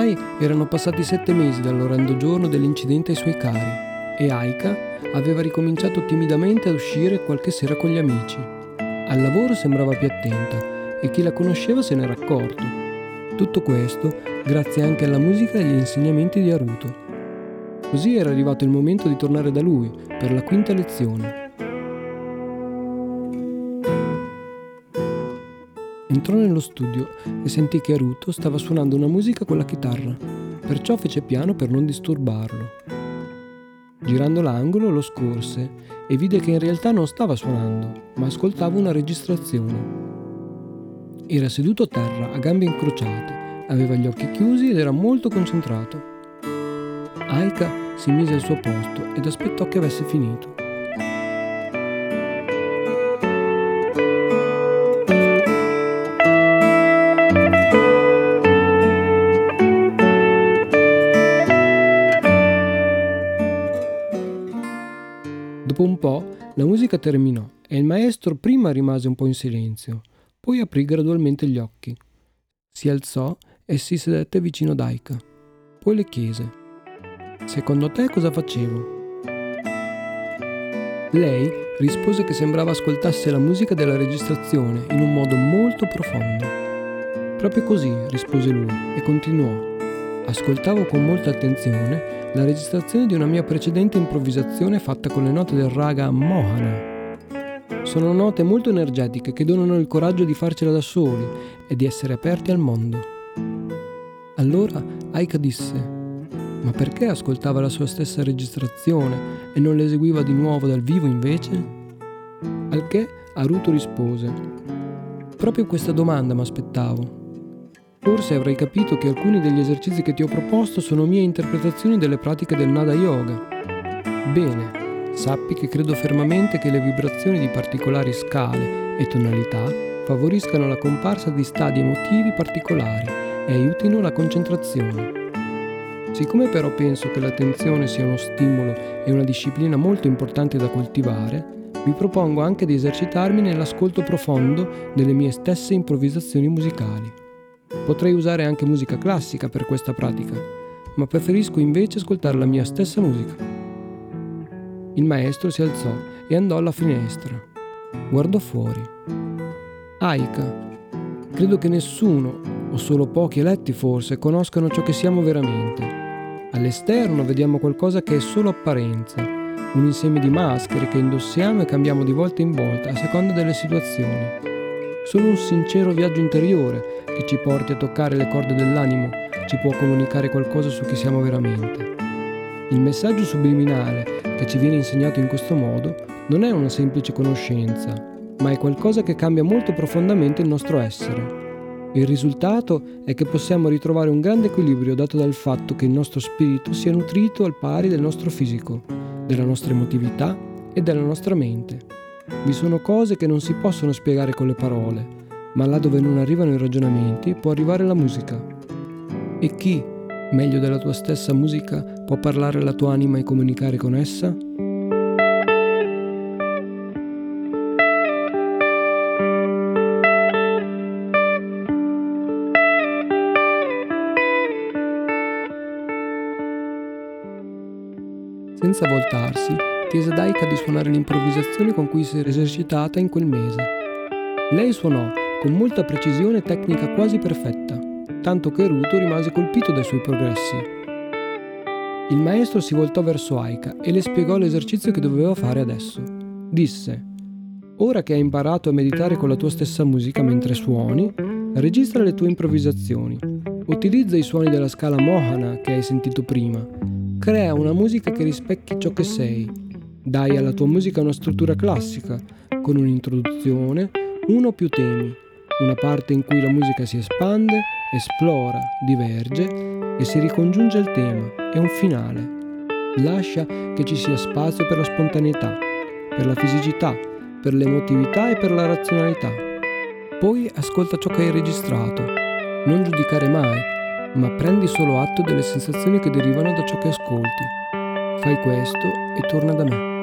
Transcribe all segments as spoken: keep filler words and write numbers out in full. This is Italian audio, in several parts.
Ormai erano passati sette mesi dall'orrendo giorno dell'incidente ai suoi cari e Aika aveva ricominciato timidamente a uscire qualche sera con gli amici. Al lavoro sembrava più attenta e chi la conosceva se n'era accorto. Tutto questo grazie anche alla musica e agli insegnamenti di Haruto. Così era arrivato il momento di tornare da lui per la quinta lezione. Entrò nello studio e sentì che Haruto stava suonando una musica con la chitarra, perciò fece piano per non disturbarlo. Girando l'angolo lo scorse e vide che in realtà non stava suonando, ma ascoltava una registrazione. Era seduto a terra, a gambe incrociate, aveva gli occhi chiusi ed era molto concentrato. Aika si mise al suo posto ed aspettò che avesse finito. Dopo un po' la musica terminò e il maestro prima rimase un po' in silenzio, poi aprì gradualmente gli occhi. Si alzò e si sedette vicino ad Aika. Poi le chiese: «Secondo te cosa facevo?» Lei rispose che sembrava ascoltasse la musica della registrazione in un modo molto profondo. «Proprio così», rispose lui e continuò. «Ascoltavo con molta attenzione la registrazione di una mia precedente improvvisazione fatta con le note del raga Mohana. Sono note molto energetiche che donano il coraggio di farcela da soli e di essere aperti al mondo». Allora Aika disse: «Ma perché ascoltava la sua stessa registrazione e non l'eseguiva di nuovo dal vivo invece?» Al che Haruto rispose: «Proprio questa domanda mi aspettavo. Forse avrai capito che alcuni degli esercizi che ti ho proposto sono mie interpretazioni delle pratiche del Nada Yoga. Bene, sappi che credo fermamente che le vibrazioni di particolari scale e tonalità favoriscano la comparsa di stadi emotivi particolari e aiutino la concentrazione. Siccome però penso che l'attenzione sia uno stimolo e una disciplina molto importante da coltivare, mi propongo anche di esercitarmi nell'ascolto profondo delle mie stesse improvvisazioni musicali. Potrei usare anche musica classica per questa pratica, ma preferisco invece ascoltare la mia stessa musica». Il maestro si alzò e andò alla finestra. Guardò fuori. «Aika, credo che nessuno, o solo pochi eletti forse, conoscano ciò che siamo veramente. All'esterno vediamo qualcosa che è solo apparenza, un insieme di maschere che indossiamo e cambiamo di volta in volta a seconda delle situazioni. Solo un sincero viaggio interiore che ci porti a toccare le corde dell'animo ci può comunicare qualcosa su chi siamo veramente. Il messaggio subliminale che ci viene insegnato in questo modo non è una semplice conoscenza, ma è qualcosa che cambia molto profondamente il nostro essere. Il risultato è che possiamo ritrovare un grande equilibrio dato dal fatto che il nostro spirito sia nutrito al pari del nostro fisico, della nostra emotività e della nostra mente. Vi sono cose che non si possono spiegare con le parole, ma là dove non arrivano i ragionamenti può arrivare la musica. E chi, meglio della tua stessa musica, può parlare alla tua anima e comunicare con essa?» Senza voltarsi, chiese ad Aika di suonare l'improvvisazione con cui si era esercitata in quel mese. Lei suonò con molta precisione e tecnica quasi perfetta, tanto che Haruto rimase colpito dai suoi progressi. Il maestro si voltò verso Aika e le spiegò l'esercizio che doveva fare adesso. Disse: «Ora che hai imparato a meditare con la tua stessa musica mentre suoni, registra le tue improvvisazioni. Utilizza i suoni della scala Mohana che hai sentito prima. Crea una musica che rispecchi ciò che sei. Dai alla tua musica una struttura classica, con un'introduzione, uno o più temi, una parte in cui la musica si espande, esplora, diverge e si ricongiunge al tema, e un finale. Lascia che ci sia spazio per la spontaneità, per la fisicità, per l'emotività e per la razionalità. Poi ascolta ciò che hai registrato. Non giudicare mai, ma prendi solo atto delle sensazioni che derivano da ciò che ascolti. Fai questo e torna da me».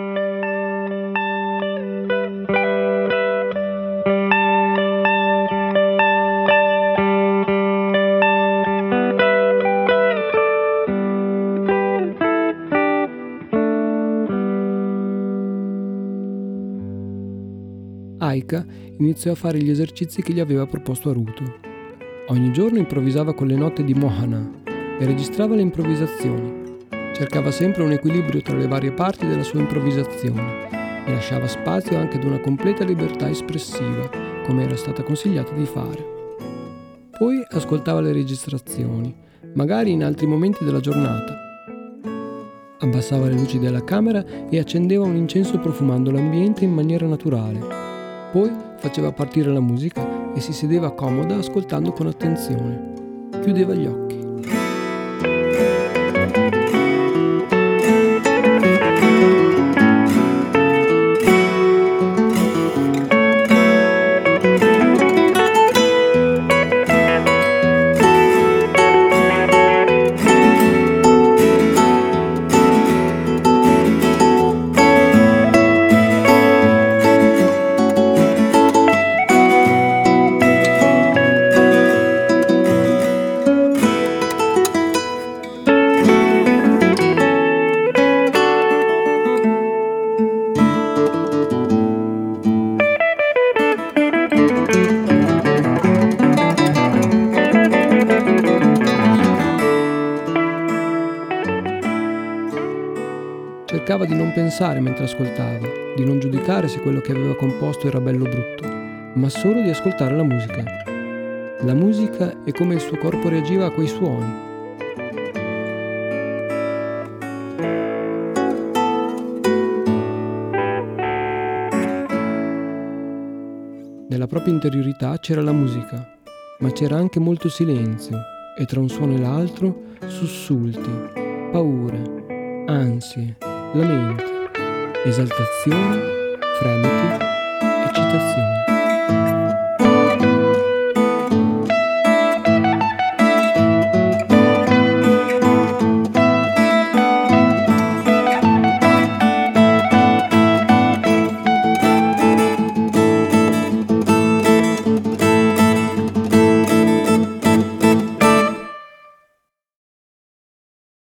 Aika iniziò a fare gli esercizi che gli aveva proposto Aruto. Ogni giorno improvvisava con le note di Mohana e registrava le improvvisazioni. Cercava sempre un equilibrio tra le varie parti della sua improvvisazione e lasciava spazio anche ad una completa libertà espressiva, come era stata consigliata di fare. Poi ascoltava le registrazioni, magari in altri momenti della giornata. Abbassava le luci della camera e accendeva un incenso profumando l'ambiente in maniera naturale. Poi faceva partire la musica e si sedeva comoda ascoltando con attenzione. Chiudeva gli occhi. Cercava di non pensare mentre ascoltava, di non giudicare se quello che aveva composto era bello o brutto, ma solo di ascoltare la musica. La musica e come il suo corpo reagiva a quei suoni. Nella propria interiorità c'era la musica, ma c'era anche molto silenzio e tra un suono e l'altro sussulti, paure, ansie, lamenti, esaltazione, fremiti, eccitazione.